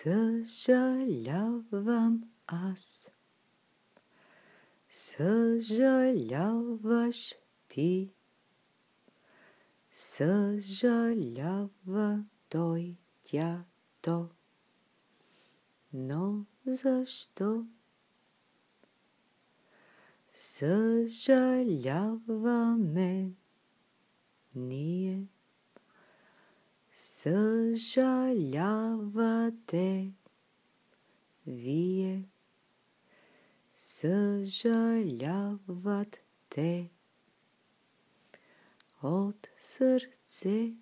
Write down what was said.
Съжалявам аз, съжаляваш ти, съжалява той, тя, то. Но защо? Съжаляваме ние, съжалявате вие, съжаляват те. От сърце